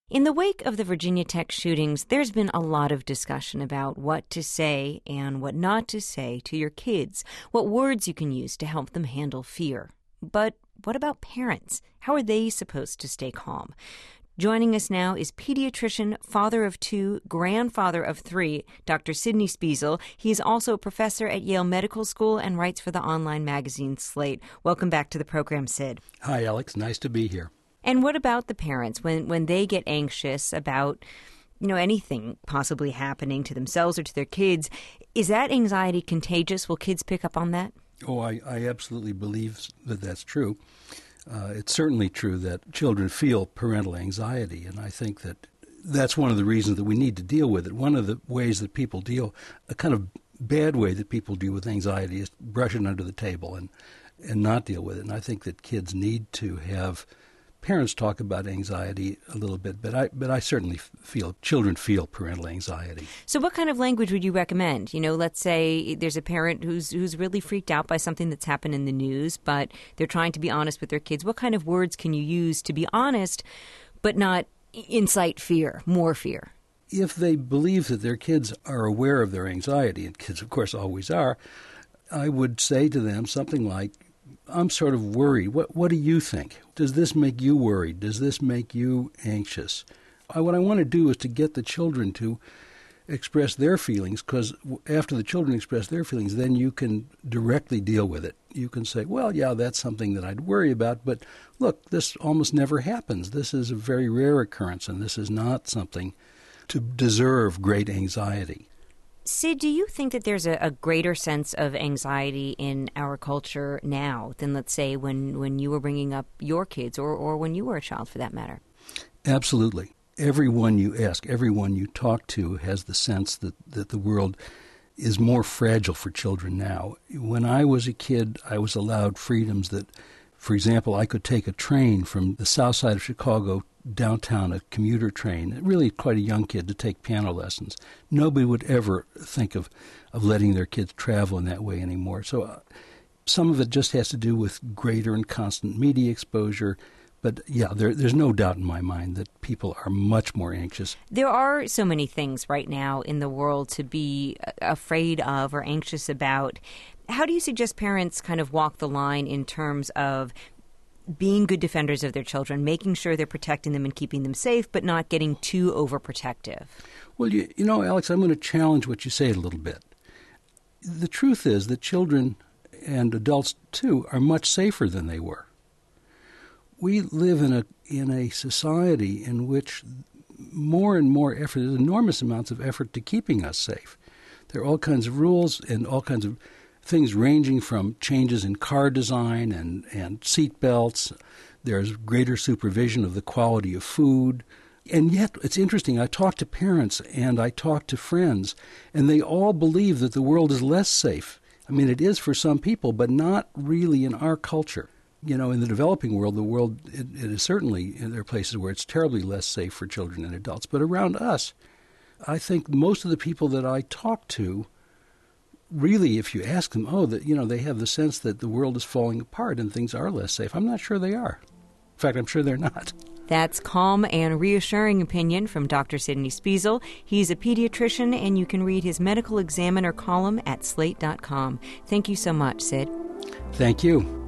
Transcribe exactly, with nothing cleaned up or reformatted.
In the wake of the Virginia Tech shootings, there's been a lot of discussion about what to say and what not to say to your kids, what words you can use to help them handle fear. But what about parents? How are they supposed to stay calm? Joining us now is pediatrician, father of two, grandfather of three, Doctor Sidney Spezel. He is also a professor at Yale Medical School and writes for the online magazine Slate. Welcome back to the program, Sid. Hi, Alex. Nice to be here. And what about the parents when, when they get anxious about, you know, anything possibly happening to themselves or to their kids? Is that anxiety contagious? Will kids pick up on that? Oh, I, I absolutely believe that that's true. Uh, it's certainly true that children feel parental anxiety, and I think that that's one of the reasons that we need to deal with it. One of the ways that people deal, a kind of bad way that people deal with anxiety is brush it under the table and, and not deal with it. And I think that kids need to have parents talk about anxiety a little bit, but I but I certainly feel children feel parental anxiety. So what kind of language would you recommend? You know, let's say there's a parent who's who's really freaked out by something that's happened in the news, but they're trying to be honest with their kids. What kind of words can you use to be honest, but not incite fear, more fear? If they believe that their kids are aware of their anxiety, and kids, of course, always are, I would say to them something like, I'm sort of worried. What what do you think? Does this make you worried? Does this make you anxious? I, what I want to do is to get the children to express their feelings, because after the children express their feelings, then you can directly deal with it. You can say, well, yeah, that's something that I'd worry about, but look, this almost never happens. This is a very rare occurrence, and this is not something to deserve great anxiety. Sid, do you think that there's a, a greater sense of anxiety in our culture now than, let's say, when, when you were bringing up your kids or, or when you were a child, for that matter? Absolutely. Everyone you ask, everyone you talk to has the sense that, that the world is more fragile for children now. When I was a kid, I was allowed freedoms that, for example, I could take a train from the south side of Chicago downtown, a commuter train, really quite a young kid, to take piano lessons. Nobody would ever think of, of letting their kids travel in that way anymore. So uh, some of it just has to do with greater and constant media exposure. But yeah, there, there's no doubt in my mind that people are much more anxious. There are so many things right now in the world to be afraid of or anxious about. How do you suggest parents kind of walk the line in terms of being good defenders of their children, making sure they're protecting them and keeping them safe, but not getting too overprotective? Well, you, you know, Alex, I'm going to challenge what you say a little bit. The truth is that children and adults, too, are much safer than they were. We live in a in a society in which more and more effort, there's enormous amounts of effort to keeping us safe. There are all kinds of rules and all kinds of things ranging from changes in car design and, and seat belts. There's greater supervision of the quality of food. And yet, it's interesting, I talk to parents and I talk to friends, and they all believe that the world is less safe. I mean, it is for some people, but not really in our culture. You know, in the developing world, the world, it, it is certainly, there are places where it's terribly less safe for children and adults. But around us, I think most of the people that I talk to, really, if you ask them, oh, that you know, they have the sense that the world is falling apart and things are less safe. I'm not sure they are. In fact, I'm sure they're not. That's calm and reassuring opinion from Doctor Sidney Spezel. He's a pediatrician, and you can read his Medical Examiner column at slate dot com. Thank you so much, Sid. Thank you.